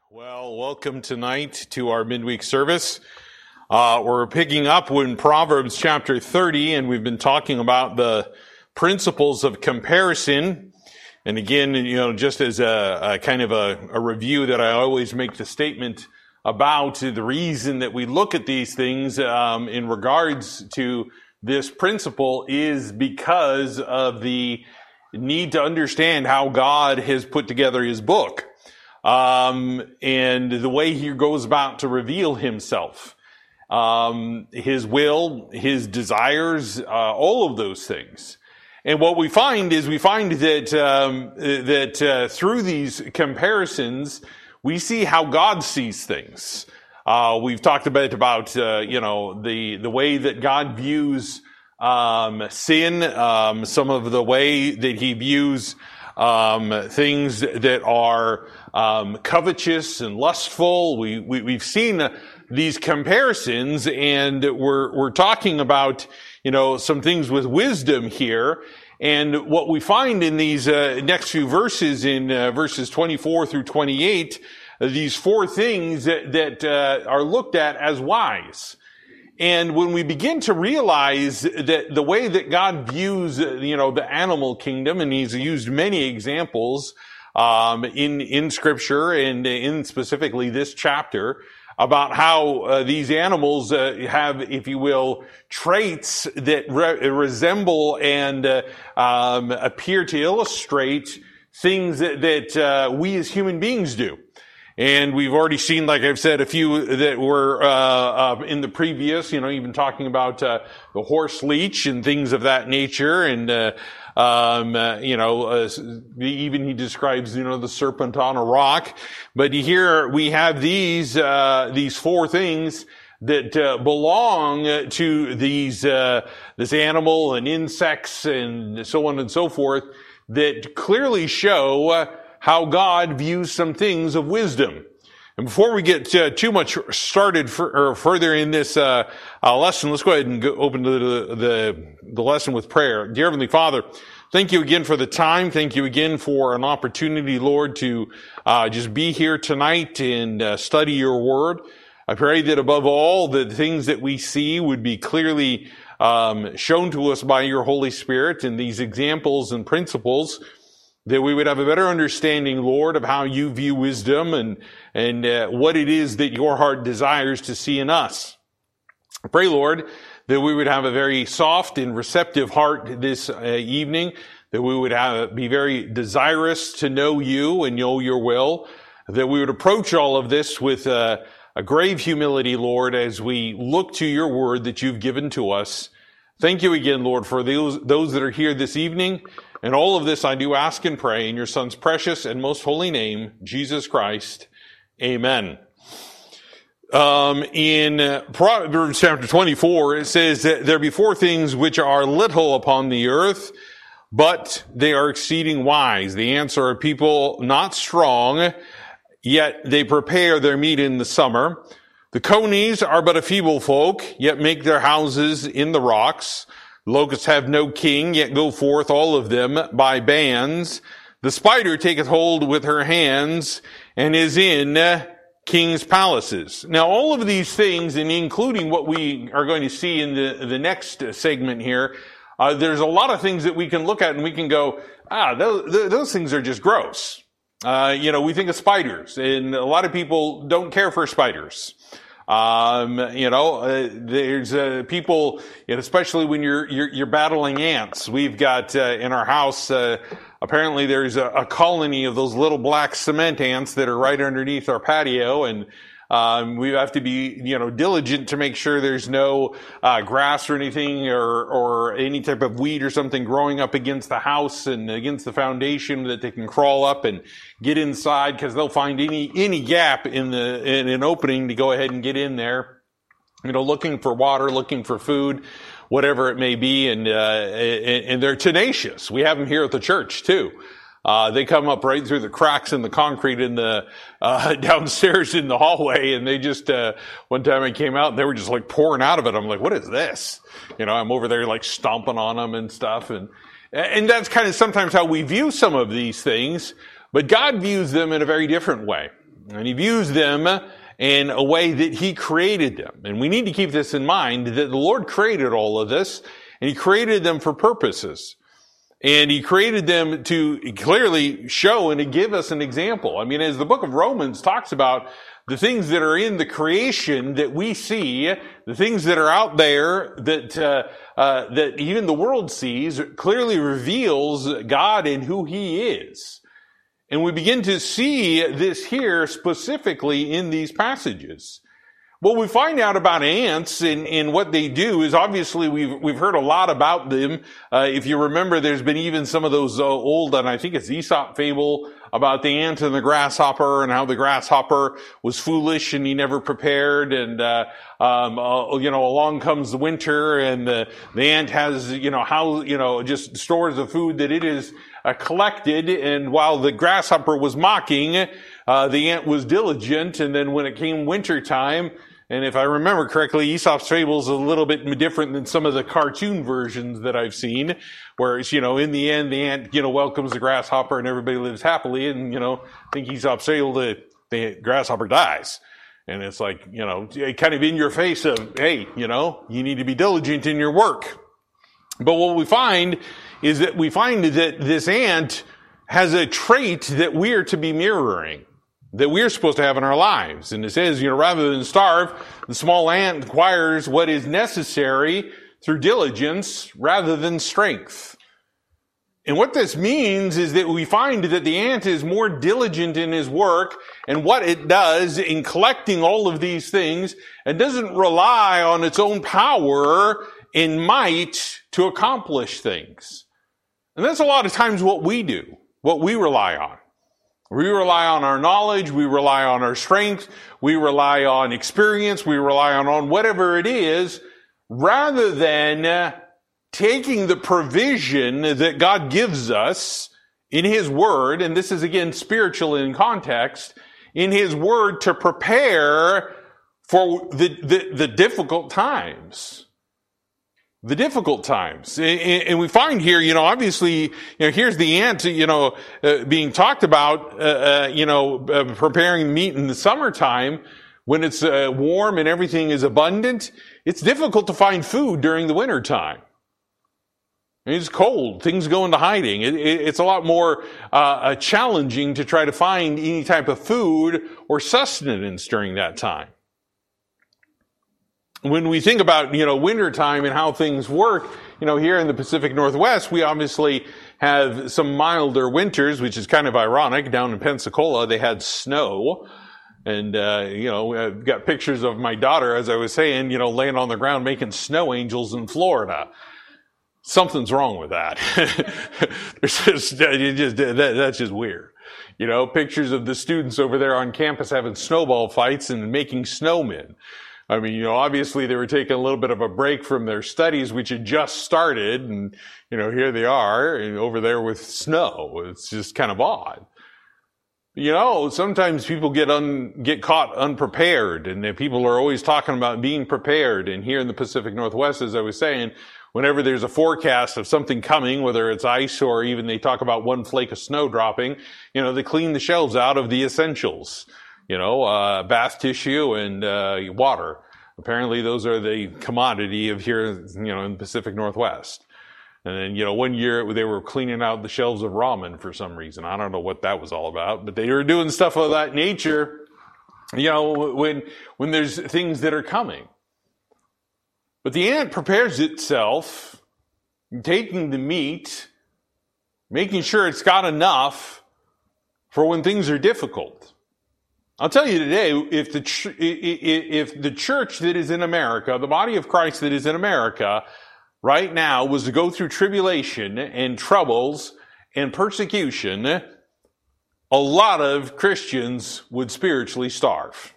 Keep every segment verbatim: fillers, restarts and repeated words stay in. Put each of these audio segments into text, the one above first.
Well, welcome tonight to our midweek service. Uh, we're picking up in Proverbs chapter thirty, and we've been talking about the principles of comparison. And again, you know, just as a, a kind of a, a review that I always make the statement about the reason that we look at these things um, in regards to this principle is because of the need to understand how God has put together his book. Um, and the way he goes about to reveal himself, um, his will, his desires, uh, all of those things. And what we find is we find that, um, that, uh, through these comparisons, we see how God sees things. Uh, we've talked a bit about, uh, you know, the, the way that God views, um, sin, um, some of the way that he views, um, things that are, Um, covetous and lustful. We, we, we've seen uh, these comparisons, and we're, we're talking about, you know, some things with wisdom here. And what we find in these, uh, next few verses, in, uh, verses twenty-four through twenty-eight, uh, these four things that, that, uh, are looked at as wise. And when we begin to realize that the way that God views, uh, you know, the animal kingdom, and he's used many examples, Um, in, in scripture and in specifically this chapter about how uh, these animals uh, have, if you will, traits that re- resemble and uh, um, appear to illustrate things that, that uh, we as human beings do. And we've already seen, like I've said, a few that were uh, uh in the previous, you know, even talking about uh, the horse leech and things of that nature, and uh, um, uh, you know, uh, even he describes, you know, the serpent on a rock. But here we have these uh these four things that uh, belong to these uh this animal and insects and so on and so forth, that clearly show uh, how God views some things of wisdom. And before we get uh, too much started for, or further in this uh, uh, lesson, let's go ahead and go open the, the the lesson with prayer. Dear Heavenly Father, thank you again for the time. Thank you again for an opportunity, Lord, to uh, just be here tonight and uh, study your word. I pray that above all, the things that we see would be clearly um, shown to us by your Holy Spirit, and these examples and principles, that we would have a better understanding, Lord, of how you view wisdom and, and uh, what it is that your heart desires to see in us. I pray, Lord, that we would have a very soft and receptive heart this uh, evening, that we would have, be very desirous to know you and know your will, that we would approach all of this with uh, a grave humility, Lord, as we look to your word that you've given to us. Thank you again, Lord, for those, those that are here this evening. And all of this I do ask and pray in your Son's precious and most holy name, Jesus Christ. Amen. Um, in uh, Proverbs chapter twenty-four, it says that there be four things which are little upon the earth, but they are exceeding wise. The answer are people not strong, yet they prepare their meat in the summer. The conies are but a feeble folk, yet make their houses in the rocks. Locusts have no king, yet go forth all of them by bands. The spider taketh hold with her hands, and is in king's palaces. Now, all of these things, and including what we are going to see in the, the next segment here, uh, there's a lot of things that we can look at and we can go, ah, those, those things are just gross. Uh, you know, we think of spiders, and a lot of people don't care for spiders. Um, you know, uh, there's, uh, people, and especially when you're, you're, you're battling ants. We've got, uh, in our house, uh, apparently there's a, a colony of those little black cement ants that are right underneath our patio, and, um, we have to be, you know, diligent to make sure there's no, uh, grass or anything or, or any type of weed or something growing up against the house and against the foundation that they can crawl up and get inside, because they'll find any, any gap in the, in an opening to go ahead and get in there, you know, looking for water, looking for food, whatever it may be. And, uh, and, and they're tenacious. We have them here at the church too. Uh, they come up right through the cracks in the concrete in the, uh, downstairs in the hallway. And they just, uh, one time I came out and they were just like pouring out of it. I'm like, what is this? You know, I'm over there like stomping on them and stuff. And, and that's kind of sometimes how we view some of these things, but God views them in a very different way. And he views them in a way that he created them. And we need to keep this in mind, that the Lord created all of this, and he created them for purposes. And he created them to clearly show and to give us an example. I mean, as the book of Romans talks about the things that are in the creation that we see, the things that are out there that uh, uh, that even the world sees, clearly reveals God and who he is. And we begin to see this here specifically in these passages. What we find out about ants and, and what they do is obviously we've we've heard a lot about them. Uh, if you remember, there's been even some of those uh, old, and I think it's Aesop fable about the ant and the grasshopper, and how the grasshopper was foolish and he never prepared, and uh, um, uh, you know, along comes the winter, and the the ant has you know how you know just stores of food that it is uh, collected, and while the grasshopper was mocking, uh, the ant was diligent, and then when it came winter time. And if I remember correctly, Aesop's fable is a little bit different than some of the cartoon versions that I've seen, where it's, you know, in the end, the ant, you know, welcomes the grasshopper and everybody lives happily. And, you know, I think Aesop's fable, the, the grasshopper dies. And it's like, you know, kind of in your face of, hey, you know, you need to be diligent in your work. But what we find is that we find that this ant has a trait that we are to be mirroring, that we're supposed to have in our lives. And it says, you know, rather than starve, the small ant acquires what is necessary through diligence rather than strength. And what this means is that we find that the ant is more diligent in his work and what it does in collecting all of these things, and doesn't rely on its own power and might to accomplish things. And that's a lot of times what we do, what we rely on. We rely on our knowledge, we rely on our strength, we rely on experience, we rely on, on whatever it is, rather than uh, taking the provision that God gives us in his word, and this is again spiritual in context, in his word to prepare for the, the, the difficult times. The difficult times. And we find here, you know, obviously, you know, here's the ant, you know, uh, being talked about, uh, uh, you know, uh, preparing meat in the summertime when it's uh, warm and everything is abundant. It's difficult to find food during the wintertime. It's cold. Things go into hiding. It, it, it's a lot more uh, challenging to try to find any type of food or sustenance during that time. When we think about, you know, wintertime and how things work, you know, here in the Pacific Northwest, we obviously have some milder winters, which is kind of ironic. Down in Pensacola, they had snow. And, uh, you know, I've got pictures of my daughter, as I was saying, you know, laying on the ground making snow angels in Florida. Something's wrong with that. There's just, you just that, that's just weird. You know, pictures of the students over there on campus having snowball fights and making snowmen. I mean, you know, obviously they were taking a little bit of a break from their studies, which had just started, and, you know, here they are over there with snow. It's just kind of odd. You know, sometimes people get un, get caught unprepared, and people are always talking about being prepared. And here in the Pacific Northwest, as I was saying, whenever there's a forecast of something coming, whether it's ice or even they talk about one flake of snow dropping, you know, they clean the shelves out of the essentials. You know, uh, bath tissue and, uh, water. Apparently those are the commodity of here, you know, in the Pacific Northwest. And then, you know, one year they were cleaning out the shelves of ramen for some reason. I don't know what that was all about, but they were doing stuff of that nature, you know, when, when there's things that are coming. But the ant prepares itself, taking the meat, making sure it's got enough for when things are difficult. I'll tell you today, if the ch- if the church that is in America, the body of Christ that is in America right now was to go through tribulation and troubles and persecution, a lot of Christians would spiritually starve.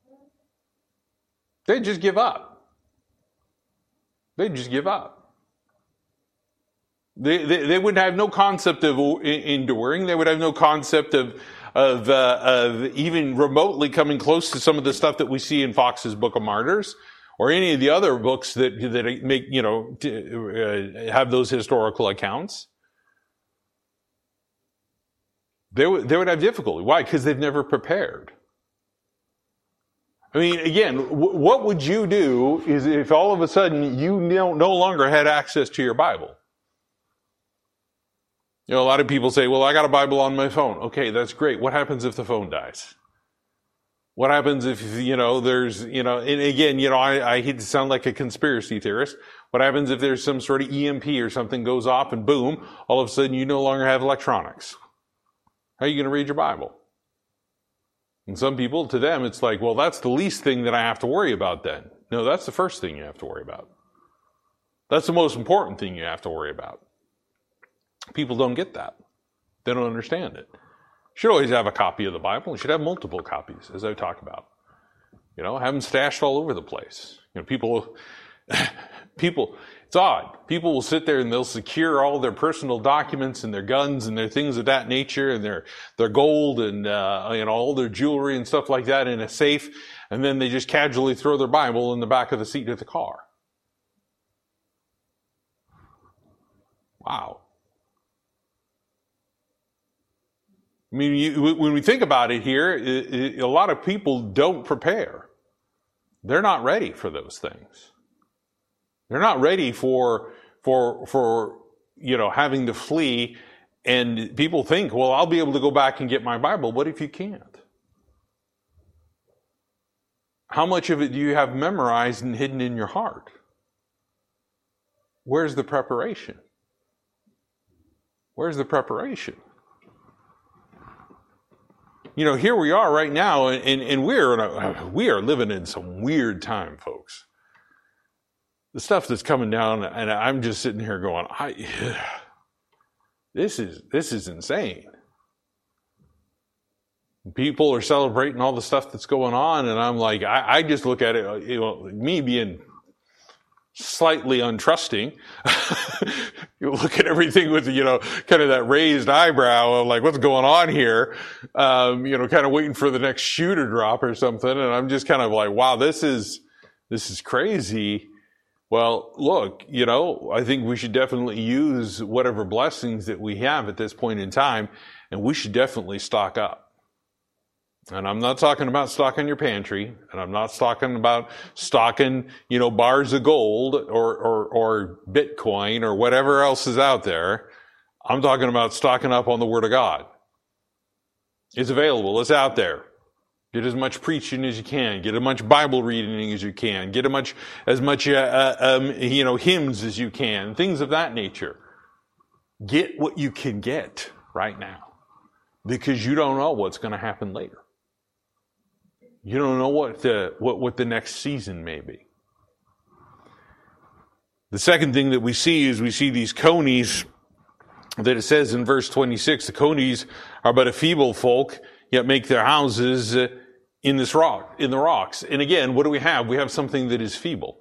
They'd just give up. They'd just give up. They, they, they would have no concept of enduring. They would have no concept of Of, uh, of even remotely coming close to some of the stuff that we see in Fox's Book of Martyrs, or any of the other books that that make you know to, uh, have those historical accounts. They would they would have difficulty. Why? Because they've never prepared. I mean, again, w- what would you do is if all of a sudden you no, no longer had access to your Bible? You know, a lot of people say, well, I got a Bible on my phone. Okay, that's great. What happens if the phone dies? What happens if, you know, there's, you know, and again, you know, I, I hate to sound like a conspiracy theorist. What happens if there's some sort of E M P or something goes off and boom, all of a sudden you no longer have electronics? How are you going to read your Bible? And some people, to them, it's like, well, that's the least thing that I have to worry about then. No, that's the first thing you have to worry about. That's the most important thing you have to worry about. People don't get that. They don't understand it. You should always have a copy of the Bible. You should have multiple copies, as I talk about. You know, have them stashed all over the place. You know, people, people, it's odd. People will sit there and they'll secure all their personal documents and their guns and their things of that nature and their, their gold and, uh, you know, all their jewelry and stuff like that in a safe. And then they just casually throw their Bible in the back of the seat of the car. Wow. I mean, you, when we think about it here, it, it, a lot of people don't prepare. They're not ready for those things. They're not ready for, for, for, you know, having to flee. And people think, well, I'll be able to go back and get my Bible. What if you can't? How much of it do you have memorized and hidden in your heart? Where's the preparation? Where's the preparation? You know, here we are right now, and, and we're in a, we are living in some weird time, folks. The stuff that's coming down, and I'm just sitting here going, I, this is this is insane. People are celebrating all the stuff that's going on, and I'm like, I, I just look at it, you know, me being slightly untrusting. You look at everything with, you know, kind of that raised eyebrow of like, what's going on here? Um, you know, kind of waiting for the next shoe to drop or something. And I'm just kind of like, wow, this is, this is crazy. Well, look, you know, I think we should definitely use whatever blessings that we have at this point in time, and we should definitely stock up. And I'm not talking about stocking your pantry, and I'm not talking about stocking, you know, bars of gold or, or, or Bitcoin or whatever else is out there. I'm talking about stocking up on the Word of God. It's available. It's out there. Get as much preaching as you can. Get as much Bible reading as you can. Get as much, as much, uh, uh, um, you know, hymns as you can. Things of that nature. Get what you can get right now, because you don't know what's going to happen later. You don't know what the, what, what the next season may be. The second thing that we see is we see these conies that it says in verse twenty-six, the conies are but a feeble folk, yet make their houses in this rock, in the rocks. And again, what do we have? We have something that is feeble.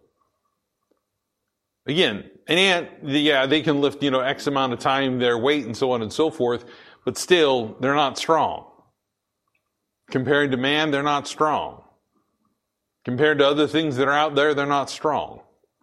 Again, an ant, yeah, they can lift, you know, X amount of time their weight and so on and so forth, but still, they're not strong. Compared to man, they're not strong. Compared to other things that are out there, they're not strong.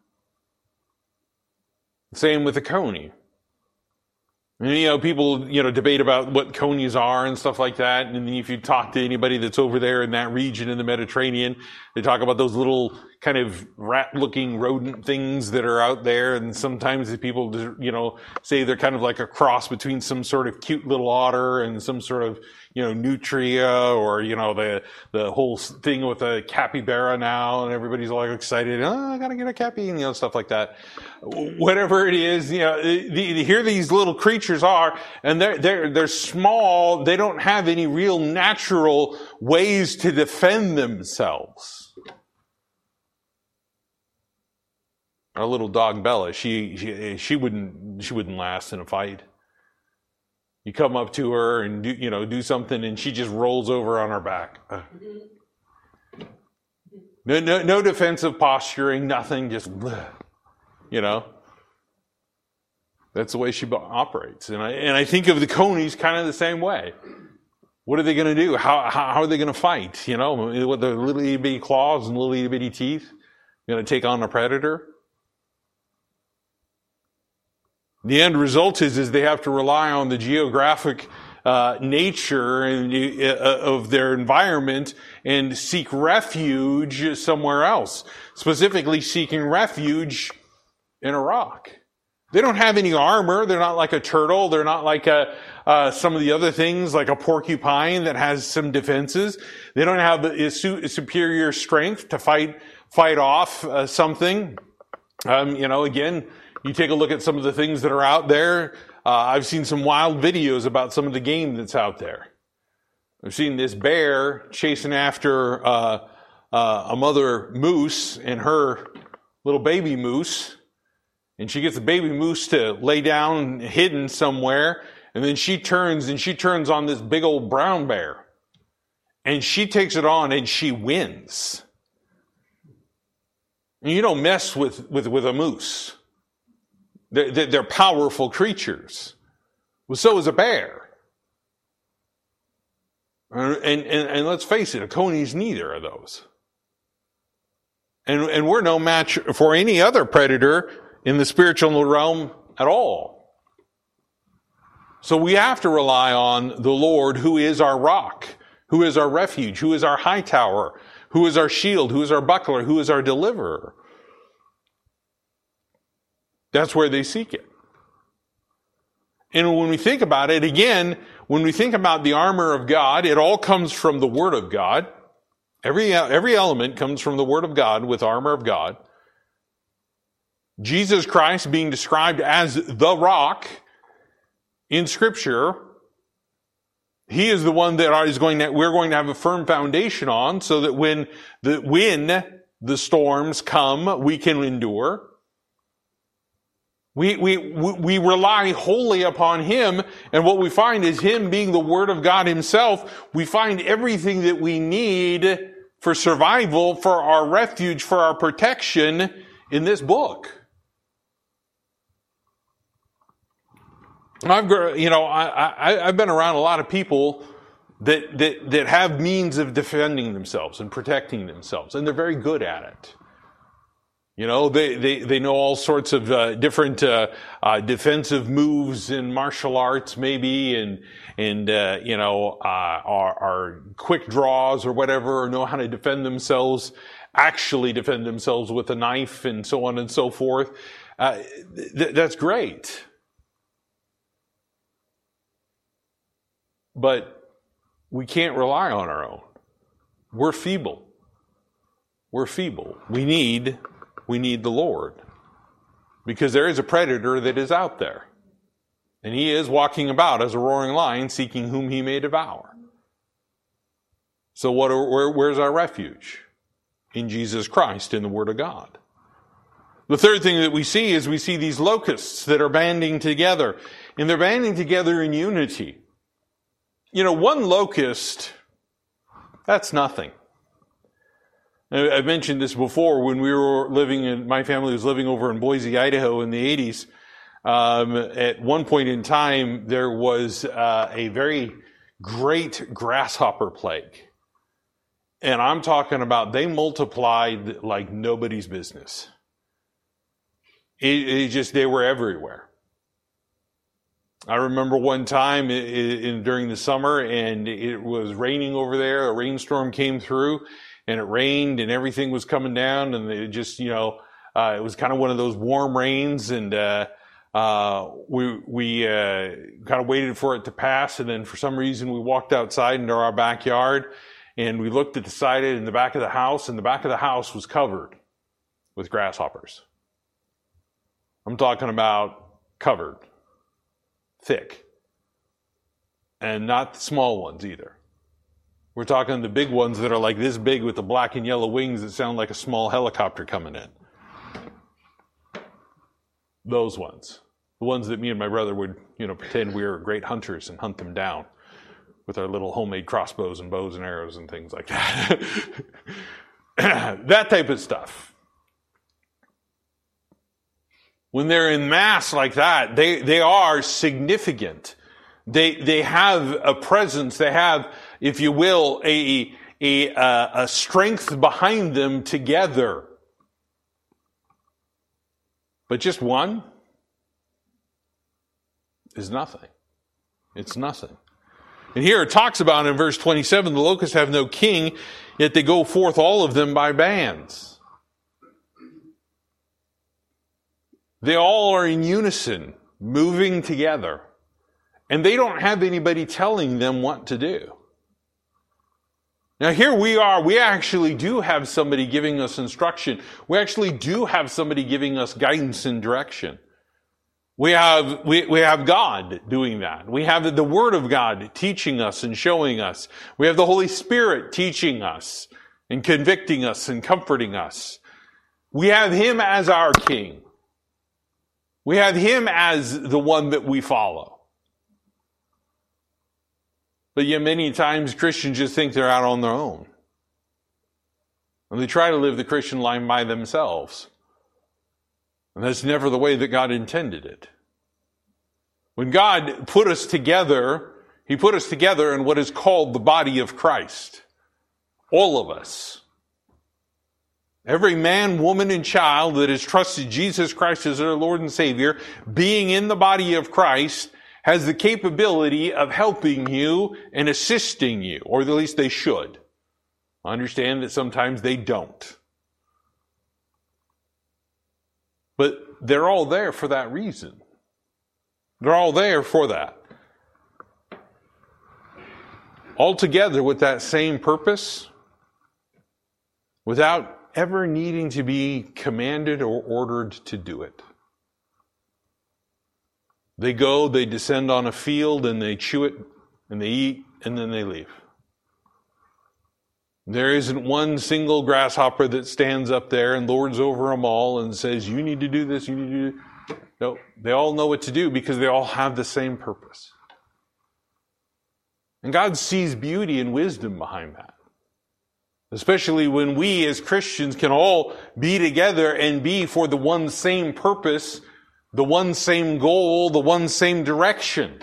Same with the coney. And, you know, people, you know, debate about what conies are and stuff like that. And if you talk to anybody that's over there in that region in the Mediterranean, they talk about those little kind of rat-looking rodent things that are out there. And sometimes the people, you know, say they're kind of like a cross between some sort of cute little otter and some sort of, you know, nutria, or, you know, the, the whole thing with a capybara now, and everybody's all excited. Oh, I gotta get a cappy, and, you know, stuff like that. Whatever it is, you know, the, the, here these little creatures are, and they're, they're, they're small. They don't have any real natural ways to defend themselves. Our little dog Bella, she, she, she wouldn't, she wouldn't last in a fight. You come up to her and do, you know, do something, and she just rolls over on her back. No, no, no defensive posturing, nothing, just, you know. That's the way she operates. And I, and I think of the conies kind of the same way. What are they going to do? How, how, how are they going to fight? You know, with their little itty bitty claws and little itty bitty teeth, going to take on a predator? The end result is, is they have to rely on the geographic uh, nature and uh, of their environment and seek refuge somewhere else, specifically seeking refuge in a rock. They don't have any armor. They're not like a turtle. They're not like a, uh, some of the other things, like a porcupine that has some defenses. They don't have a, a superior strength to fight fight off uh, something. Um, you know, again, you take a look at some of the things that are out there. Uh, I've seen some wild videos about some of the game that's out there. I've seen this bear chasing after uh, uh, a mother moose and her little baby moose. And she gets the baby moose to lay down hidden somewhere. And then she turns and she turns on this big old brown bear. And she takes it on and she wins. And you don't mess with, with, with a moose. They're, they're powerful creatures. Well, so is a bear. And, and, and let's face it, a coney's neither of those. And, and we're no match for any other predator in the spiritual realm at all. So we have to rely on the Lord, who is our rock, who is our refuge, who is our high tower, who is our shield, who is our buckler, who is our deliverer. That's where they seek it. And when we think about it, again, when we think about the armor of God, it all comes from the Word of God. Every, every element comes from the Word of God with armor of God. Jesus Christ being described as the rock in Scripture, He is the one that is going to, we're going to have a firm foundation on, so that when the when the storms come, we can endure. We we we rely wholly upon Him, and what we find is Him being the Word of God Himself. We find everything that we need for survival, for our refuge, for our protection in this book. I've, you know, I, I, I've been around a lot of people that, that, that have means of defending themselves and protecting themselves, and they're very good at it. You know, they, they, they know all sorts of uh, different uh, uh, defensive moves in martial arts, maybe, and, and uh, you know, uh, are, are quick draws or whatever, or know how to defend themselves, actually defend themselves with a knife and so on and so forth. Uh, th- that's great. But we can't rely on our own. We're feeble. We're feeble. We need, we need the Lord. Because there is a predator that is out there. And he is walking about as a roaring lion, seeking whom he may devour. So what are, where, where's our refuge? In Jesus Christ, in the Word of God. The third thing that we see is we see these locusts that are banding together. And they're banding together in unity. You know, one locust, that's nothing. I've mentioned this before when we were living in, my family was living over in Boise, Idaho in the eighties. Um, at one point in time, there was uh, a very great grasshopper plague. And I'm talking about they multiplied like nobody's business. It, it just, they were everywhere. I remember one time in, in, during the summer, and it was raining over there. A rainstorm came through, and it rained, and everything was coming down, and it just, you know, uh, it was kind of one of those warm rains, and uh, uh, we we uh, kind of waited for it to pass, and then for some reason we walked outside into our backyard, and we looked at the side in the back of the house, and the back of the house was covered with grasshoppers. I'm talking about covered. Thick. And not the small ones either. We're talking the big ones that are like this big with the black and yellow wings that sound like a small helicopter coming in. Those ones. The ones that me and my brother would, you know, pretend we were great hunters and hunt them down with our little homemade crossbows and bows and arrows and things like that. That type of stuff. When they're in mass like that, they, they are significant. They, they have a presence. They have, if you will, a, a, a strength behind them together. But just one is nothing. It's nothing. And here it talks about in verse twenty-seven, the locusts have no king, yet they go forth all of them by bands. They all are in unison, moving together. And they don't have anybody telling them what to do. Now here we are, we actually do have somebody giving us instruction. We actually do have somebody giving us guidance and direction. We have, we, we have God doing that. We have the Word of God teaching us and showing us. We have the Holy Spirit teaching us and convicting us and comforting us. We have Him as our King. We have Him as the one that we follow. But yet many times Christians just think they're out on their own. And they try to live the Christian life by themselves. And that's never the way that God intended it. When God put us together, He put us together in what is called the body of Christ. All of us. Every man, woman, and child that has trusted Jesus Christ as their Lord and Savior, being in the body of Christ, has the capability of helping you and assisting you, or at least they should. I understand that sometimes they don't. But they're all there for that reason. They're all there for that. All together with that same purpose, without ever needing to be commanded or ordered to do it. They go, they descend on a field, and they chew it, and they eat, and then they leave. There isn't one single grasshopper that stands up there and lords over them all and says, you need to do this, you need to do this. No, they all know what to do because they all have the same purpose. And God sees beauty and wisdom behind that. Especially when we as Christians can all be together and be for the one same purpose, the one same goal, the one same direction.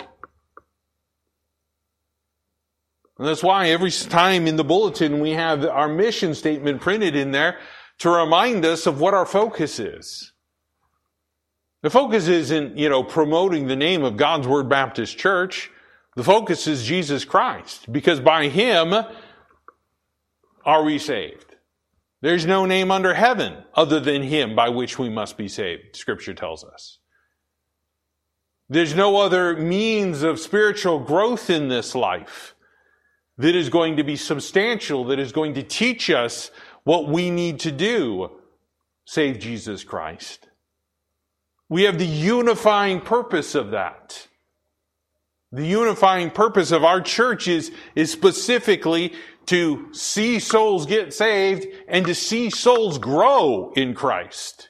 And that's why every time in the bulletin we have our mission statement printed in there to remind us of what our focus is. The focus isn't, you know, promoting the name of God's Word Baptist Church. The focus is Jesus Christ, because by Him are we saved. There's no name under heaven other than Him by which we must be saved, Scripture tells us. There's no other means of spiritual growth in this life that is going to be substantial, that is going to teach us what we need to do, save Jesus Christ. We have the unifying purpose of that. The unifying purpose of our church is, is specifically to see souls get saved and to see souls grow in Christ.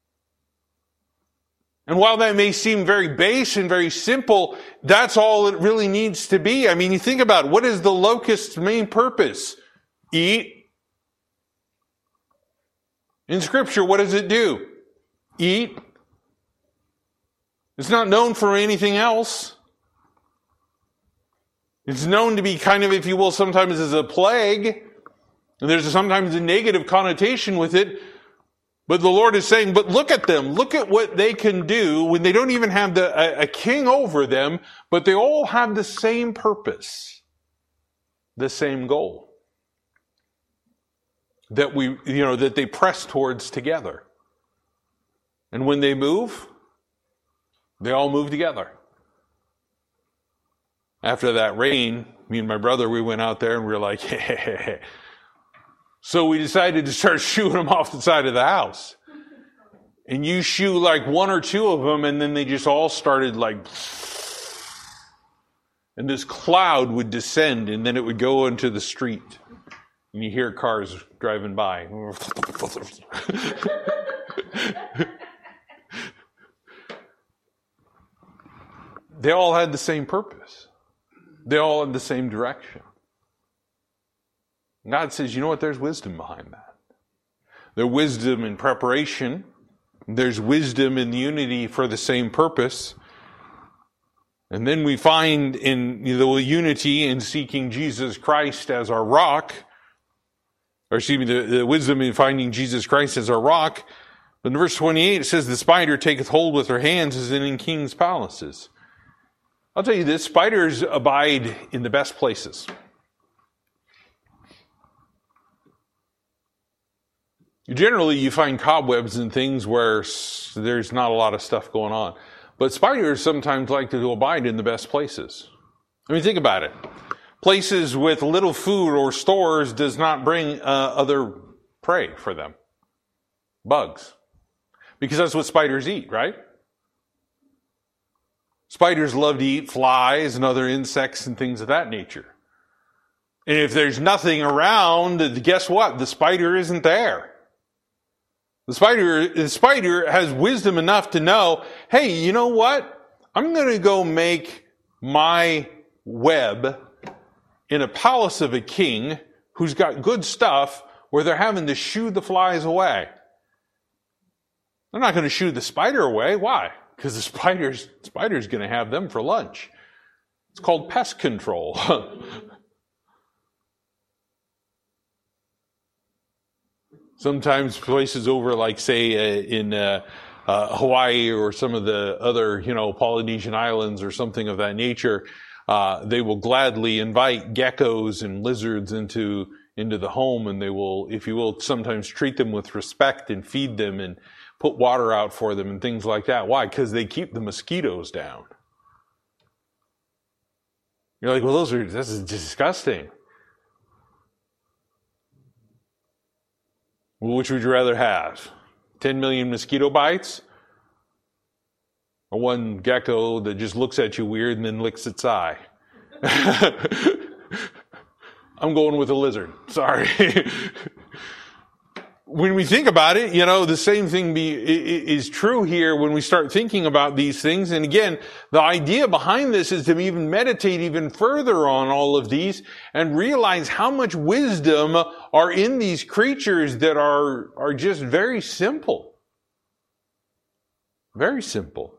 And while that may seem very base and very simple, that's all it really needs to be. I mean, you think about it. What is the locust's main purpose? Eat. In Scripture, what does it do? Eat. It's not known for anything else. It's known to be kind of, if you will, sometimes as a plague. And there's sometimes a negative connotation with it. But the Lord is saying, but look at them. Look at what they can do when they don't even have the, a, a king over them, but they all have the same purpose, the same goal that we, you know, that they press towards together. And when they move, they all move together. After that rain, me and my brother, we went out there and we were like, hey, hey, hey, hey. So we decided to start shooing them off the side of the house. And you shoo like one or two of them, and then they just all started like, and this cloud would descend, and then it would go into the street. And you hear cars driving by. They all had the same purpose. They all had the same direction. God says, you know what? There's wisdom behind that. There's wisdom in preparation. There's wisdom in unity for the same purpose. And then we find in the unity in seeking Jesus Christ as our rock, or excuse me, the, the wisdom in finding Jesus Christ as our rock. But in verse twenty-eight, it says, the spider taketh hold with her hands as in kings' palaces. I'll tell you this, spiders abide in the best places. Generally, you find cobwebs and things where there's not a lot of stuff going on. But spiders sometimes like to abide in the best places. I mean, think about it. Places with little food or stores does not bring uh, other prey for them. Bugs. Because that's what spiders eat, right? Spiders love to eat flies and other insects and things of that nature. And if there's nothing around, guess what? The spider isn't there. The spider, the spider has wisdom enough to know, hey, you know what? I'm going to go make my web in a palace of a king who's got good stuff where they're having to shoo the flies away. They're not going to shoo the spider away. Why? Because the spider's, spider's going to have them for lunch. It's called pest control. Sometimes places over, like, say, uh, in uh, uh, Hawaii or some of the other, you know, Polynesian islands or something of that nature, uh, they will gladly invite geckos and lizards into into the home, and they will, if you will, sometimes treat them with respect and feed them and put water out for them and things like that. Why? Because they keep the mosquitoes down. You're like, well, those are, this is disgusting. Well, which would you rather have? ten million mosquito bites? Or one gecko that just looks at you weird and then licks its eye? I'm going with a lizard. Sorry. When we think about it, you know, the same thing be, is true here when we start thinking about these things. And again, the idea behind this is to even meditate even further on all of these and realize how much wisdom are in these creatures that are, are just very simple. Very simple.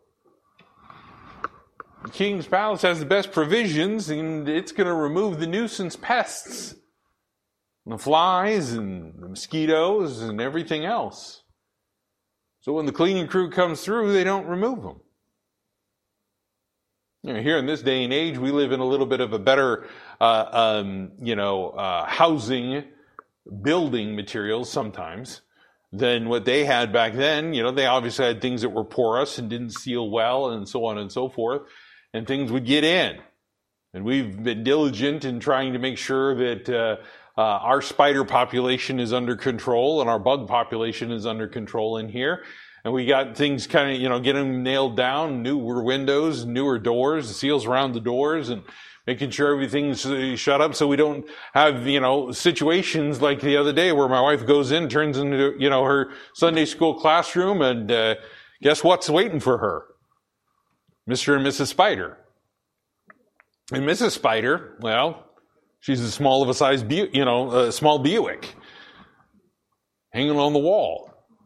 The King's Palace has the best provisions, and it's going to remove the nuisance pests. The flies and the mosquitoes and everything else. So when the cleaning crew comes through, they don't remove them. You know, here in this day and age, we live in a little bit of a better, uh, um, you know, uh, housing, building materials sometimes than what they had back then. You know, they obviously had things that were porous and didn't seal well and so on and so forth, and things would get in. And we've been diligent in trying to make sure that uh, Uh, our spider population is under control and our bug population is under control in here. And we got things kind of, you know, getting nailed down, newer windows, newer doors, seals around the doors, and making sure everything's shut up so we don't have, you know, situations like the other day where my wife goes in, turns into, you know, her Sunday school classroom, and uh, guess what's waiting for her? Mister and Missus Spider. And Missus Spider, well, she's as small of a size, you know, a small Buick hanging on the wall.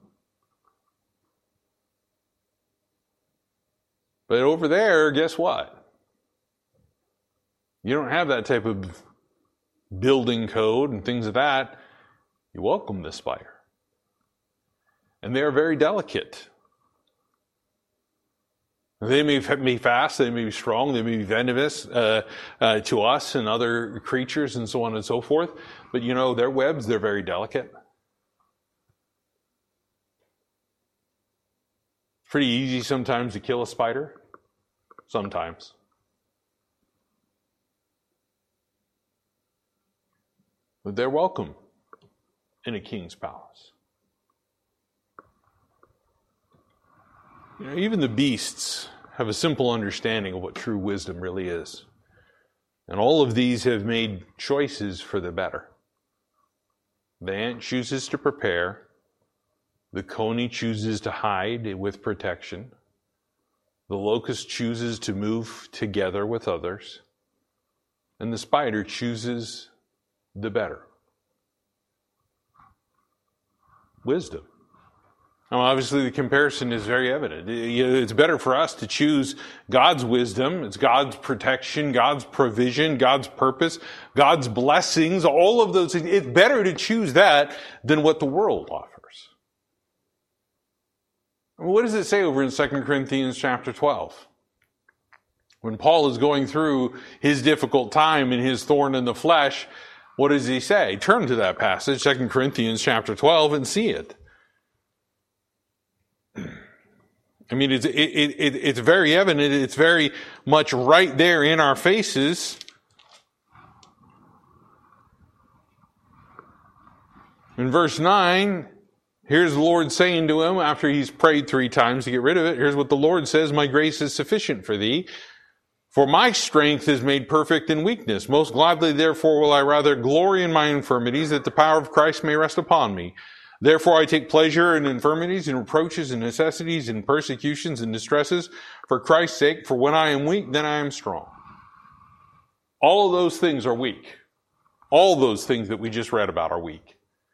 But over there, guess what? You don't have that type of building code and things of that. You welcome the spider. And they are very delicate. They may be fast, they may be strong, they may be venomous uh, uh, to us and other creatures and so on and so forth. But you know, their webs, they're very delicate. It's pretty easy sometimes to kill a spider. Sometimes. But they're welcome in a king's palace. You know, even the beasts have a simple understanding of what true wisdom really is. And all of these have made choices for the better. The ant chooses to prepare. The coney chooses to hide with protection. The locust chooses to move together with others. And the spider chooses the better. Wisdom. Now, obviously, the comparison is very evident. It's better for us to choose God's wisdom. It's God's protection, God's provision, God's purpose, God's blessings, all of those things. It's better to choose that than what the world offers. What does it say over in Second Corinthians chapter twelve? When Paul is going through his difficult time and his thorn in the flesh, what does he say? Turn to that passage, Second Corinthians chapter twelve, and see it. I mean, it's, it, it, it's very evident. It's very much right there in our faces. In verse nine, here's the Lord saying to him after he's prayed three times to get rid of it. Here's what the Lord says, "My grace is sufficient for thee, for my strength is made perfect in weakness. Most gladly, therefore, will I rather glory in my infirmities, that the power of Christ may rest upon me. Therefore, I take pleasure in infirmities and reproaches and necessities and persecutions and distresses for Christ's sake. For when I am weak, then I am strong." All of those things are weak. All those things that we just read about are weak.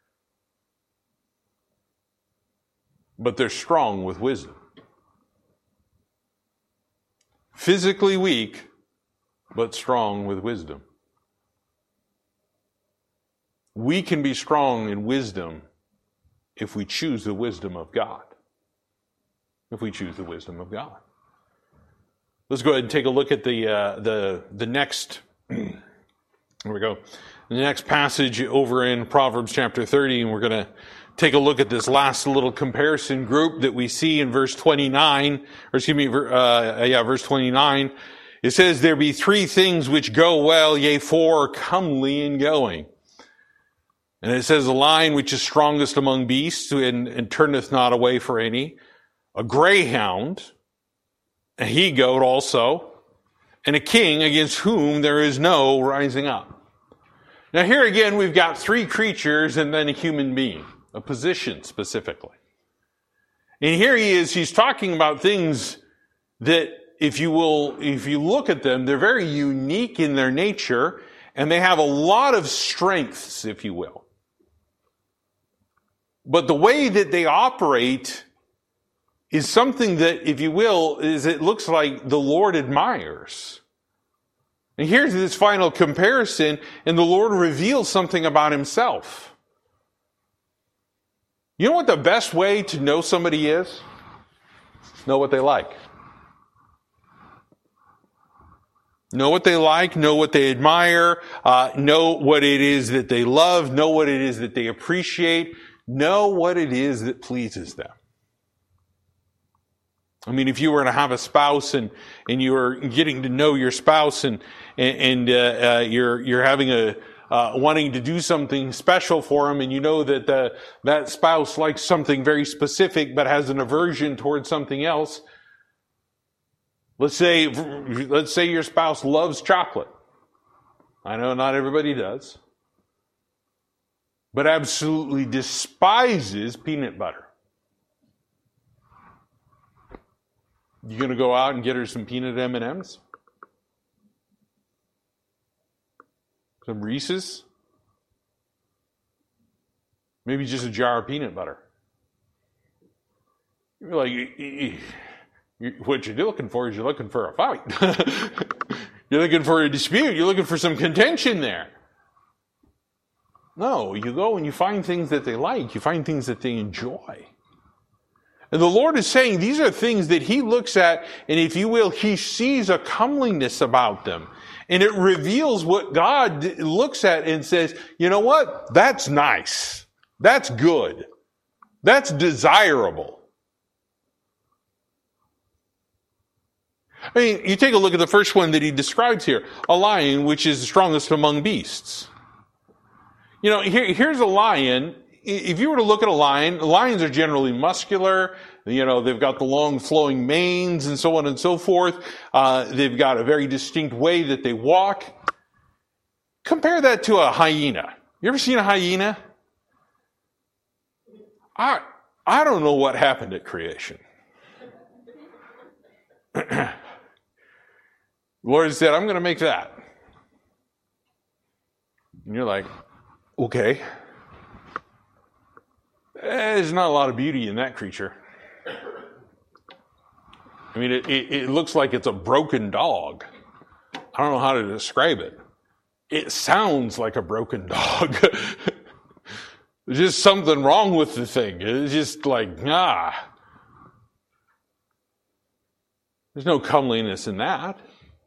But they're strong with wisdom. Physically weak, but strong with wisdom. We can be strong in wisdom if we choose the wisdom of God. If we choose the wisdom of God. Let's go ahead and take a look at the uh, the the next. Here we go. The next passage over in Proverbs chapter thirty, and we're going to take a look at this last little comparison group that we see in verse twenty-nine, or excuse me, uh, yeah, verse twenty-nine. It says, "There be three things which go well, yea, four comely in going." And it says, "A lion which is strongest among beasts, and, and turneth not away for any. A greyhound, a he-goat also, and a king against whom there is no rising up." Now here again, we've got three creatures and then a human being. A position specifically. And here he is, he's talking about things that, if you will, if you look at them, they're very unique in their nature, and they have a lot of strengths, if you will. But the way that they operate is something that, if you will, is it looks like the Lord admires. And here's this final comparison, and the Lord reveals something about himself. You know what the best way to know somebody is? Know what they like. Know what they like, know what they admire, uh, know what it is that they love, know what it is that they appreciate, know what it is that pleases them. I mean, if you were to have a spouse and, and you were getting to know your spouse and, and, uh, uh, you're, you're having a, Uh, wanting to do something special for him, and you know that the, that spouse likes something very specific but has an aversion towards something else. Let's say, let's say your spouse loves chocolate. I know not everybody does. But absolutely despises peanut butter. You gonna go out and get her some peanut M and M's? Some Reese's? Maybe just a jar of peanut butter. You're like, you, you, what you're looking for is you're looking for a fight. You're looking for a dispute. You're looking for some contention there. No, you go and you find things that they like. You find things that they enjoy. And the Lord is saying these are things that he looks at, and if you will, he sees a comeliness about them. And it reveals what God looks at and says, you know what? That's nice. That's good. That's desirable. I mean, you take a look at the first one that he describes here. A lion, which is the strongest among beasts. You know, here, here's a lion. If you were to look at a lion, lions are generally muscular. You know, they've got the long flowing manes and so on and so forth. Uh, they've got a very distinct way that they walk. Compare that to a hyena. You ever seen a hyena? I, I don't know what happened at creation. The Lord said, I'm going to make that. And you're like, okay. There's not a lot of beauty in that creature. I mean, it, it, it looks like it's a broken dog. I don't know how to describe it. It sounds like a broken dog. There's just something wrong with the thing. It's just like, ah. There's no comeliness in that.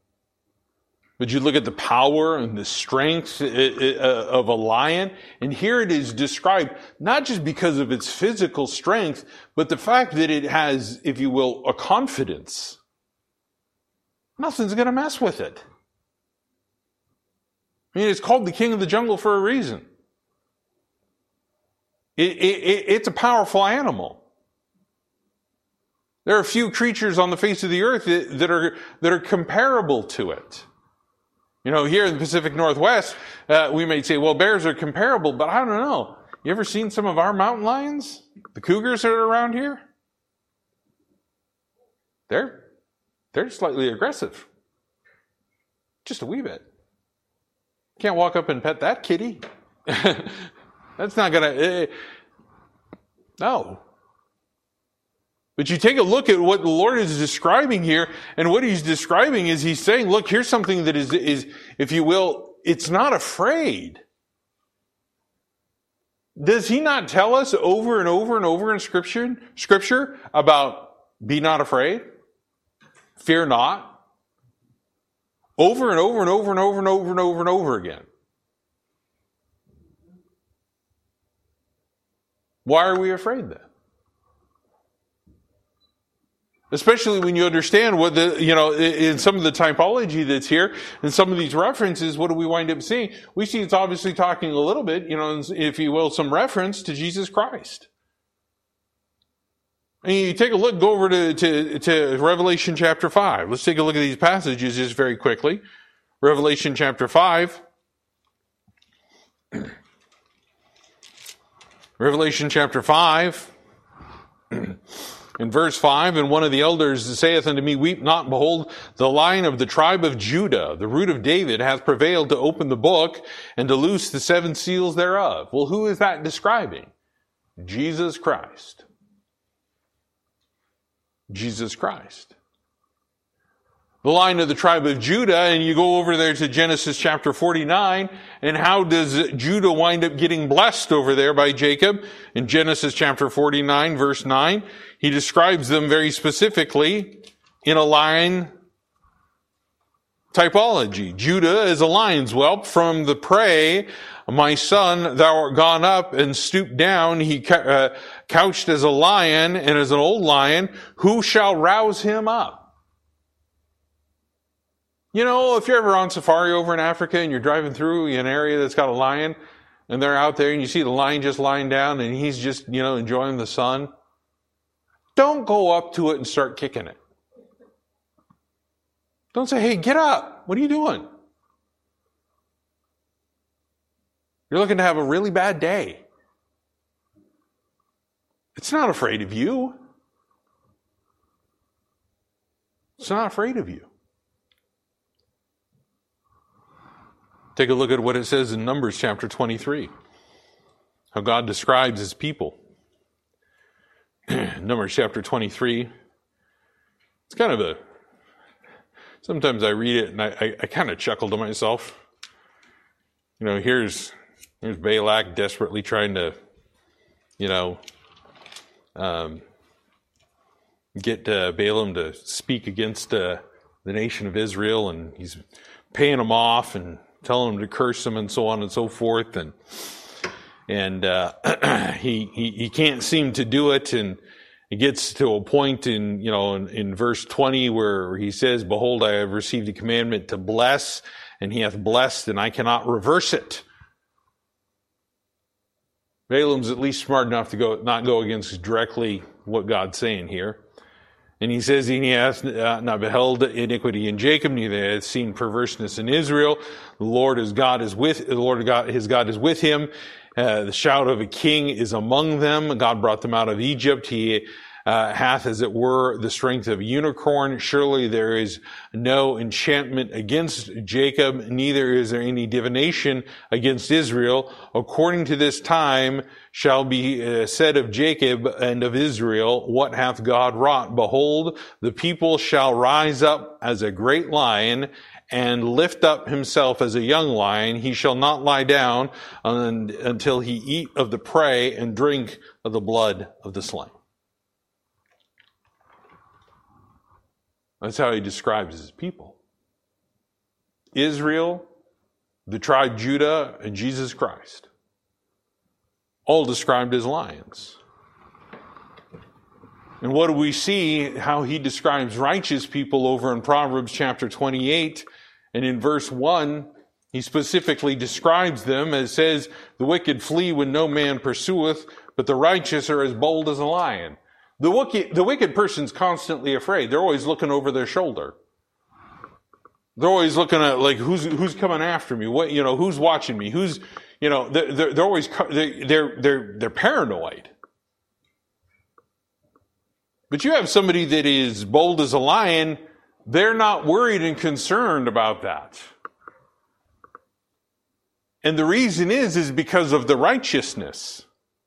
But you look at the power and the strength of a lion, and here it is described not just because of its physical strength, but the fact that it has, if you will, a confidence. Nothing's going to mess with it. I mean, it's called the king of the jungle for a reason. It, it, it's a powerful animal. There are few creatures on the face of the earth that, that are that are comparable to it. You know, here in the Pacific Northwest, uh, we may say, well, bears are comparable, but I don't know. You ever seen some of our mountain lions? The cougars that are around here? They're, they're slightly aggressive. Just a wee bit. Can't walk up and pet that kitty. That's not going to... Uh, no. But you take a look at what the Lord is describing here, and what he's describing is he's saying, look, here's something that is, is, if you will, it's not afraid. Does he not tell us over and over and over in Scripture, Scripture about be not afraid? Fear not? Over and over and over and over and over and over and over again. Why are we afraid then? Especially when you understand what the, you know, in some of the typology that's here, and some of these references, what do we wind up seeing? We see it's obviously talking a little bit, you know, if you will, some reference to Jesus Christ. And you take a look, go over to, to, to Revelation chapter five. Let's take a look at these passages just very quickly. Revelation chapter five. Revelation chapter five. In verse five, and one of the elders saith unto me, weep not, behold, the Lion of the tribe of Judah, the root of David, hath prevailed to open the book and to loose the seven seals thereof. Well, who is that describing? Jesus Christ. Jesus Christ. The Lion of the tribe of Judah, and you go over there to Genesis chapter forty-nine, and how does Judah wind up getting blessed over there by Jacob? In Genesis chapter forty-nine, verse nine, he describes them very specifically in a lion typology. Judah is a lion's whelp from the prey. My son, thou art gone up and stooped down. He uh, couched as a lion and as an old lion. Who shall rouse him up? You know, if you're ever on safari over in Africa and you're driving through an area that's got a lion, and they're out there and you see the lion just lying down and he's just, you know, enjoying the sun, don't go up to it and start kicking it. Don't say, hey, get up. What are you doing? You're looking to have a really bad day. It's not afraid of you. It's not afraid of you. Take a look at what it says in Numbers chapter twenty-three. How God describes his people. Numbers chapter twenty-three. It's kind of a... Sometimes I read it and I, I, I kind of chuckle to myself. You know, here's, here's Balak desperately trying to, you know, um, get uh, Balaam to speak against uh, the nation of Israel, and he's paying them off and telling him to curse him and so on and so forth, and and uh, he, he he can't seem to do it, and it gets to a point in you know in, in verse twenty where he says, "Behold, I have received a commandment to bless, and he hath blessed, and I cannot reverse it." Balaam's at least smart enough to go not go against directly what God's saying here. And he says, he hath not beheld iniquity in Jacob, neither hath seen perverseness in Israel. The Lord his God is with, the Lord God, his God is with him. Uh, the shout of a king is among them. God brought them out of Egypt. He uh, hath, as it were, the strength of a unicorn. Surely there is no enchantment against Jacob, neither is there any divination against Israel. According to this time shall be uh, said of Jacob and of Israel, what hath God wrought? Behold, the people shall rise up as a great lion and lift up himself as a young lion. He shall not lie down until he eat of the prey and drink of the blood of the slain. That's how he describes his people. Israel, the tribe Judah, and Jesus Christ. All described as lions. And what do we see? How he describes righteous people over in Proverbs chapter twenty-eight. And in verse one, he specifically describes them as says, the wicked flee when no man pursueth, but the righteous are as bold as a lion. The wicked, the wicked person's constantly afraid. They're always looking over their shoulder. They're always looking at, like, who's who's coming after me? What, you know, who's watching me? Who's, you know, they're, they're, they're always, they're, they're, they're paranoid. But you have somebody that is bold as a lion, they're not worried and concerned about that. And the reason is, is because of the righteousness.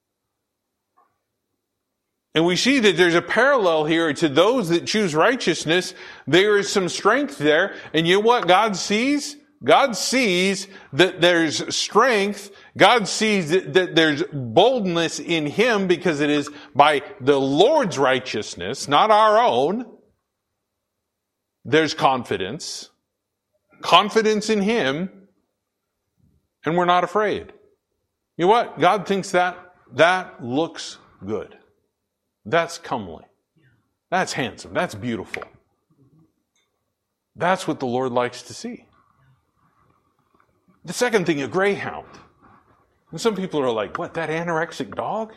And we see that there's a parallel here to those that choose righteousness. There is some strength there. And you know what God sees? God sees that there's strength. God sees that, that there's boldness in him because it is by the Lord's righteousness, not our own. There's confidence. Confidence in him. And we're not afraid. You know what? God thinks that that looks good. That's comely. That's handsome. That's beautiful. That's what the Lord likes to see. The second thing, a greyhound. And some people are like, what, that anorexic dog?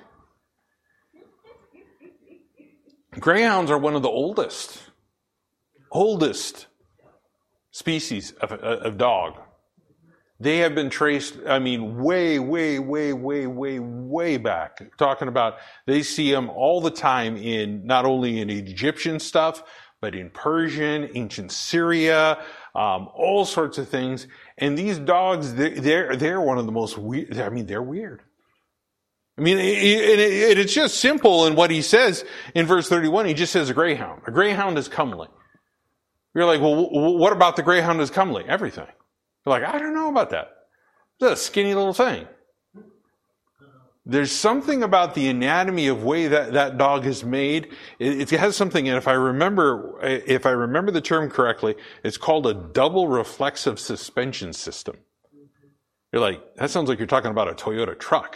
Greyhounds are one of the oldest, oldest species of, of dog. They have been traced, I mean, way, way, way, way, way, way back. Talking about, they see them all the time in, not only in Egyptian stuff, but in Persian, ancient Syria, um, all sorts of things. And these dogs, they're, they're one of the most weird, I mean, they're weird. I mean, it, it, it's just simple in what he says in verse thirty-one. He just says a greyhound. A greyhound is comely. You're like, well, what about the greyhound is comely? Everything. You're like, I don't know about that. It's a skinny little thing. There's something about the anatomy of way that that dog is made. It, it has something, and if I remember, if I remember the term correctly, it's called a double reflexive suspension system. You're like, that sounds like you're talking about a Toyota truck.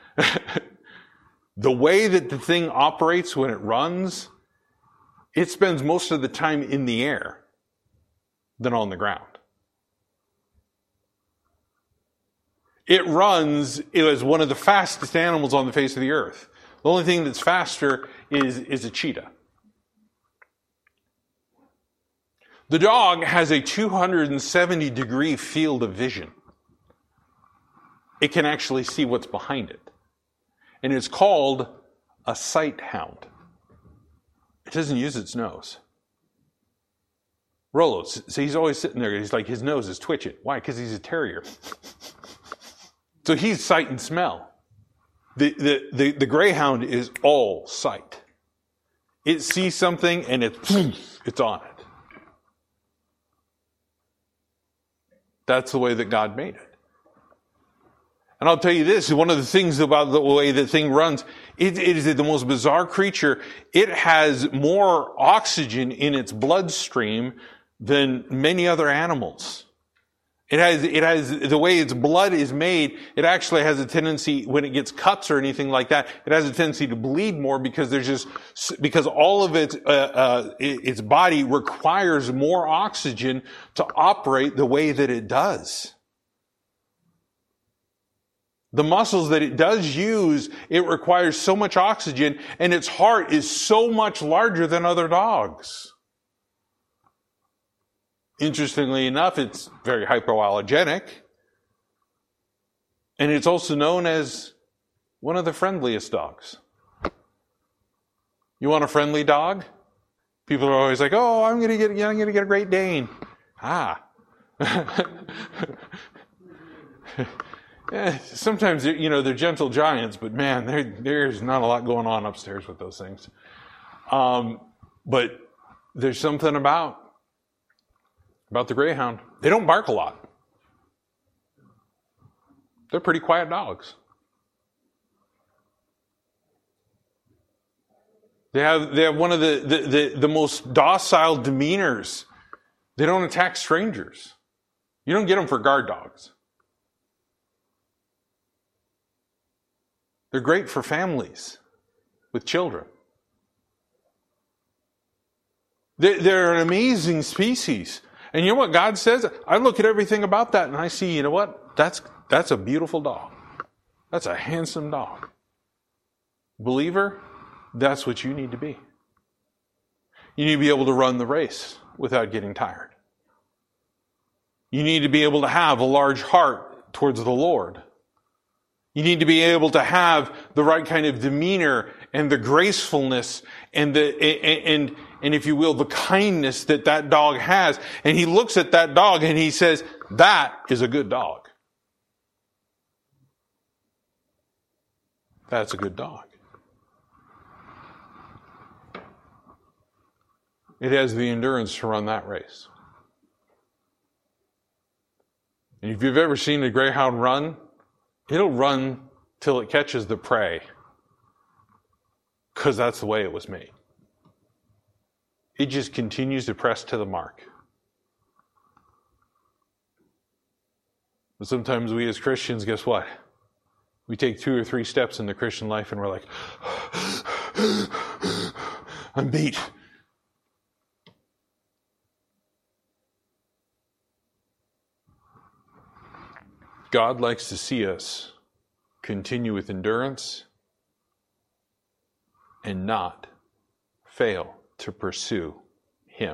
The way that the thing operates when it runs, it spends most of the time in the air than on the ground. It runs, it is one of the fastest animals on the face of the earth. The only thing that's faster is, is a cheetah. The dog has a two hundred seventy degree field of vision. It can actually see what's behind it. And it's called a sight hound. It doesn't use its nose. Rolo, so he's always sitting there, he's like, his nose is twitching. Why? Because he's a terrier. So he's sight and smell. The, the, the, the greyhound is all sight. It sees something and it, it's on it. That's the way that God made it. And I'll tell you this, one of the things about the way the thing runs, it, it is the most bizarre creature. It has more oxygen in its bloodstream than many other animals. It has, it has, the way its blood is made, it actually has a tendency, when it gets cuts or anything like that, it has a tendency to bleed more because there's just, because all of its, uh, uh, its body requires more oxygen to operate the way that it does. The muscles that it does use, it requires so much oxygen, and its heart is so much larger than other dogs. Interestingly enough, it's very hypoallergenic. And it's also known as one of the friendliest dogs. You want a friendly dog? People are always like, oh, I'm going to get, I'm going to get a Great Dane. Ah. Yeah, sometimes, you know, they're gentle giants, but man, there's not a lot going on upstairs with those things. Um, but there's something about About the greyhound. They don't bark a lot. They're pretty quiet dogs. They have, they have one of the, the, the, the most docile demeanors. They don't attack strangers. You don't get them for guard dogs. They're great for families with children. They're an amazing species. And you know what God says? I look at everything about that and I see, you know what? That's, that's a beautiful dog. That's a handsome dog. Believer, that's what you need to be. You need to be able to run the race without getting tired. You need to be able to have a large heart towards the Lord. You need to be able to have the right kind of demeanor and the gracefulness and the and and if you will, the kindness that that dog has. And he looks at that dog and he says, "That is a good dog. That's a good dog." It has the endurance to run that race. And if you've ever seen a greyhound run, it'll run till it catches the prey. Because that's the way it was made. It just continues to press to the mark. But sometimes we as Christians, guess what? We take two or three steps in the Christian life and we're like, I'm beat. God likes to see us continue with endurance and not fail to pursue Him.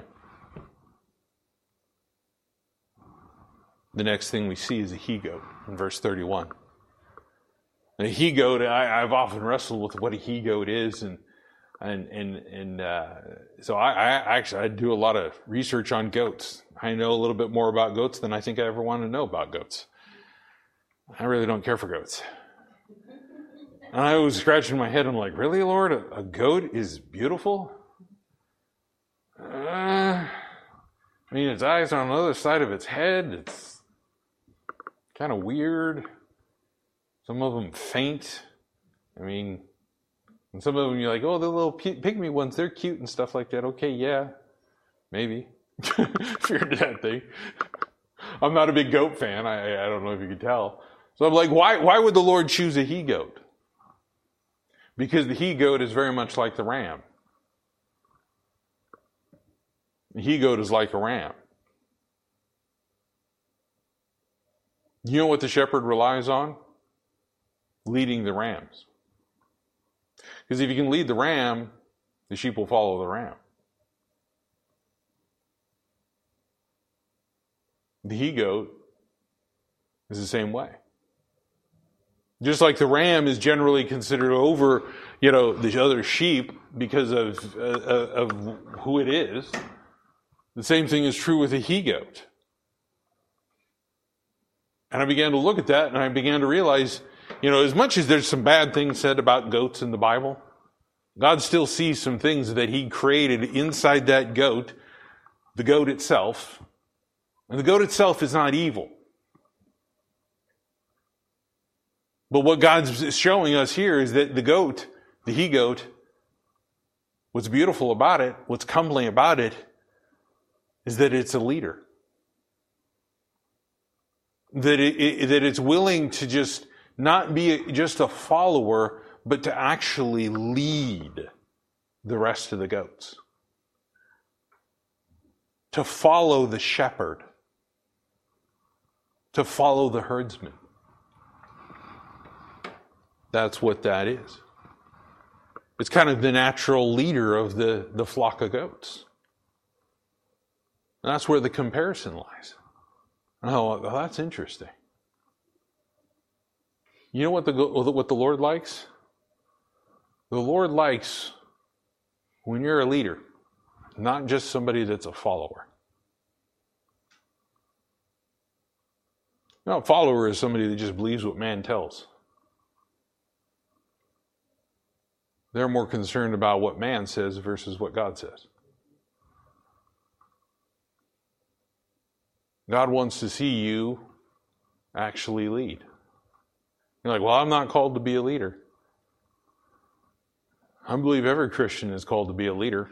The next thing we see is a he-goat in verse thirty-one. A he-goat, I, I've often wrestled with what a he-goat is, and and and and uh, so I, I actually I do a lot of research on goats. I know a little bit more about goats than I think I ever want to know about goats. I really don't care for goats. And I was scratching my head. I'm like, really, Lord? A, a goat is beautiful? Uh, I mean, its eyes are on the other side of its head. It's kind of weird. Some of them faint. I mean, and some of them you're like, oh, the little pygmy ones, they're cute and stuff like that. Okay, yeah, maybe. If you're into that thing. I'm not a big goat fan. I, I don't know if you can tell. So I'm like, why, why would the Lord choose a he-goat? Because the he-goat is very much like the ram. The he-goat is like a ram. You know what the shepherd relies on? Leading the rams. Because if you can lead the ram, the sheep will follow the ram. The he-goat is the same way. Just like the ram is generally considered over, you know, the other sheep because of uh, of who it is, the same thing is true with a he-goat. And I began to look at that and I began to realize, you know, as much as there's some bad things said about goats in the Bible, God still sees some things that He created inside that goat, the goat itself. And the goat itself is not evil. But what God's showing us here is that the goat, the he-goat, what's beautiful about it, what's comely about it, is that it's a leader. That it, it, that it's willing to just not be just a follower, but to actually lead the rest of the goats. To follow the shepherd. To follow the herdsman. That's what that is. It's kind of the natural leader of the, the flock of goats. And that's where the comparison lies. Oh, well, that's interesting. You know what the what the Lord likes? The Lord likes when you're a leader, not just somebody that's a follower. Now, a follower is somebody that just believes what man tells. They're more concerned about what man says versus what God says. God wants to see you actually lead. You're like, well, I'm not called to be a leader. I believe every Christian is called to be a leader.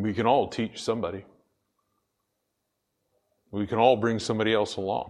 We can all teach somebody. We can all bring somebody else along.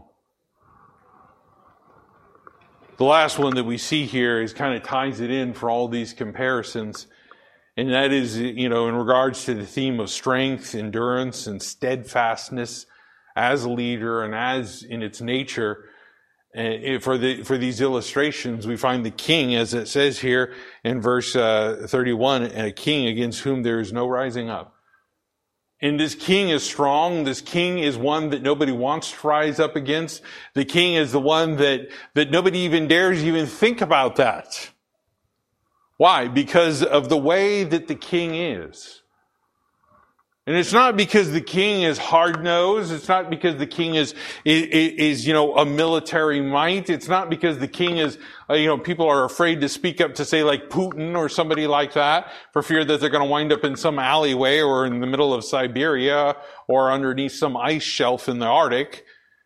The last one that we see here is kind of ties it in for all these comparisons. And that is, you know, in regards to the theme of strength, endurance, and steadfastness as a leader and as in its nature. And for the for these illustrations, we find the king, as it says here in verse uh, thirty-one, a king against whom there is no rising up. And this king is strong. This king is one that nobody wants to rise up against. The king is the one that, that nobody even dares even think about that. Why? Because of the way that the king is. And it's not because the king is hard-nosed. It's not because the king is, is, is, you know, a military might. It's not because the king is, uh, you know, people are afraid to speak up to say like Putin or somebody like that for fear that they're going to wind up in some alleyway or in the middle of Siberia or underneath some ice shelf in the Arctic.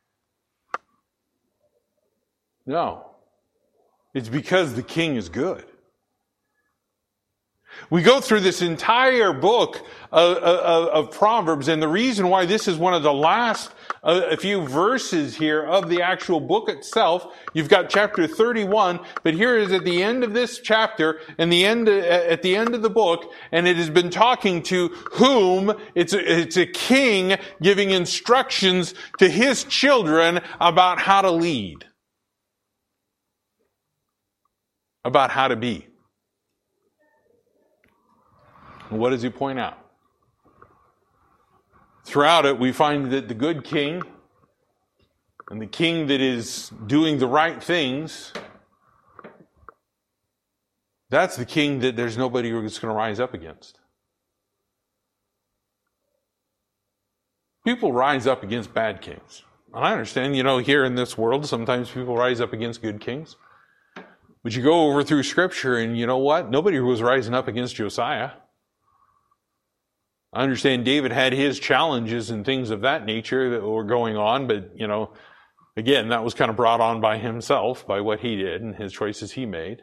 No. It's because the king is good. We go through this entire book of, of, of Proverbs, and the reason why this is one of the last uh, a few verses here of the actual book itself, you've got chapter thirty-one, but here is at the end of this chapter, and the end at the end of the book, and it has been talking to whom it's a, it's a king giving instructions to his children about how to lead, about how to be. What does he point out? Throughout it, we find that the good king and the king that is doing the right things, that's the king that there's nobody who's going to rise up against. People rise up against bad kings. And I understand, you know, here in this world, sometimes people rise up against good kings. But you go over through Scripture and you know what? Nobody was rising up against Josiah. I understand David had his challenges and things of that nature that were going on, but, you know, again, that was kind of brought on by himself, by what he did and his choices he made.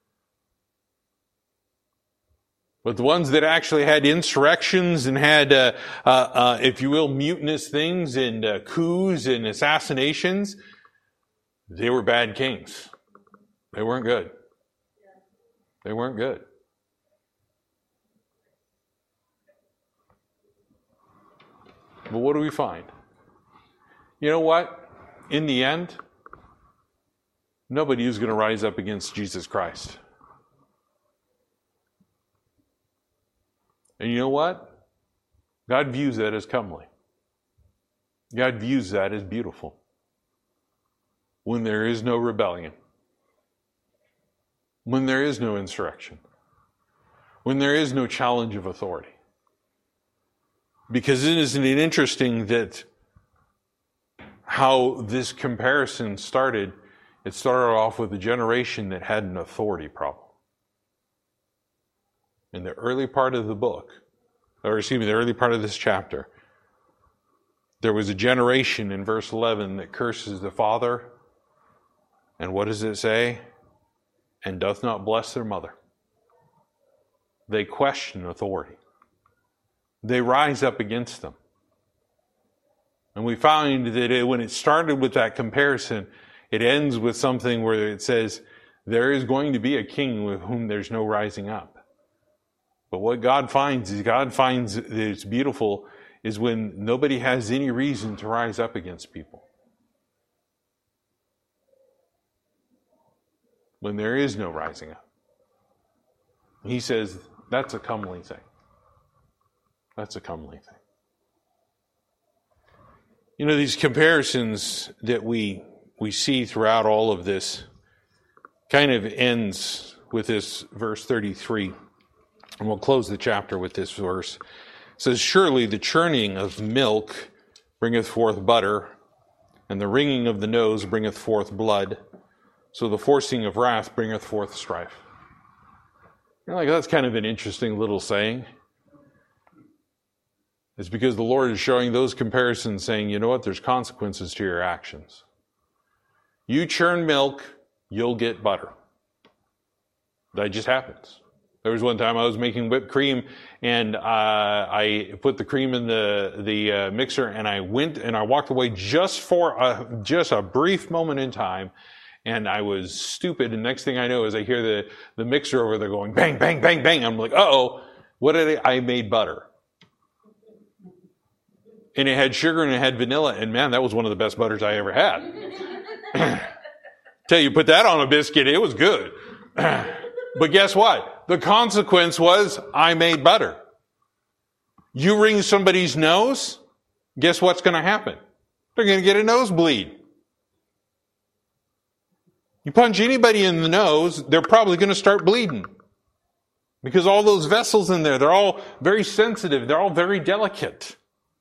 But the ones that actually had insurrections and had, uh, uh, uh, if you will, mutinous things and uh, coups and assassinations, they were bad kings. They weren't good. They weren't good. But what do we find? You know what? In the end, nobody is going to rise up against Jesus Christ. And you know what? God views that as comely. God views that as beautiful. When there is no rebellion. When there is no insurrection. When there is no challenge of authority. Because isn't it interesting that how this comparison started? It started off with a generation that had an authority problem. In the early part of the book, or excuse me, the early part of this chapter, there was a generation in verse eleven that curses the father, and what does it say? And doth not bless their mother. They question authority. They rise up against them. And we find that it, when it started with that comparison, it ends with something where it says, there is going to be a king with whom there's no rising up. But what God finds is, God finds that it's beautiful is when nobody has any reason to rise up against people. When there is no rising up. He says, that's a comely thing. That's a comely thing. You know, these comparisons that we we see throughout all of this kind of ends with this verse thirty-three. And we'll close the chapter with this verse. It says, surely the churning of milk bringeth forth butter, and the wringing of the nose bringeth forth blood. So the forcing of wrath bringeth forth strife. You're like, that's kind of an interesting little saying. It's because the Lord is showing those comparisons saying, you know what, there's consequences to your actions. You churn milk, you'll get butter. That just happens. There was one time I was making whipped cream, and uh, I put the cream in the the uh, mixer, and I went and I walked away just for a, just a brief moment in time, and I was stupid. And next thing I know is I hear the the mixer over there going bang, bang, bang, bang. I'm like, uh oh, what did I? I made butter, and it had sugar and it had vanilla, and man, that was one of the best butters I ever had. Tell you, put that on a biscuit, it was good. But guess what? The consequence was I made butter. You wring somebody's nose, guess what's going to happen? They're going to get a nosebleed. You punch anybody in the nose, they're probably going to start bleeding. Because all those vessels in there, they're all very sensitive. They're all very delicate.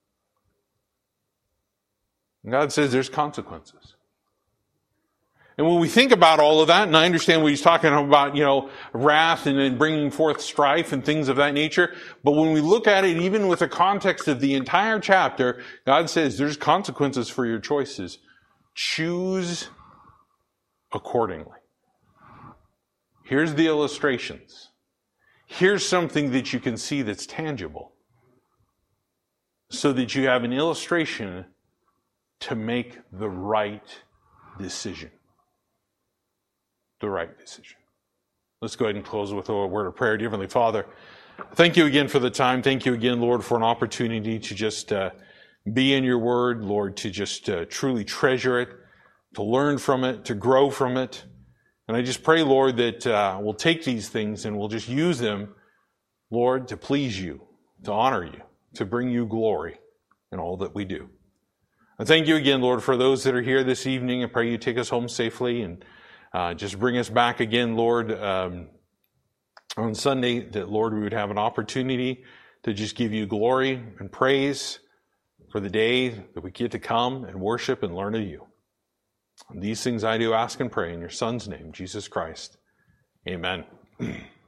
And God says there's consequences. And when we think about all of that, and I understand what he's talking about, you know, wrath and then bringing forth strife and things of that nature, but when we look at it, even with the context of the entire chapter, God says there's consequences for your choices. Choose accordingly. Here's the illustrations. Here's something that you can see that's tangible, so that you have an illustration to make the right decision. The right decision. Let's go ahead and close with a word of prayer. Dear Heavenly Father, thank you again for the time. Thank you again, Lord, for an opportunity to just uh, be in your word, Lord, to just uh, truly treasure it, to learn from it, to grow from it. And I just pray, Lord, that uh, we'll take these things and we'll just use them, Lord, to please you, to honor you, to bring you glory in all that we do. I thank you again, Lord, for those that are here this evening. I pray you take us home safely and Uh, just bring us back again, Lord, um, on Sunday, that, Lord, we would have an opportunity to just give you glory and praise for the day that we get to come and worship and learn of you. And these things I do ask and pray in your Son's name, Jesus Christ. Amen.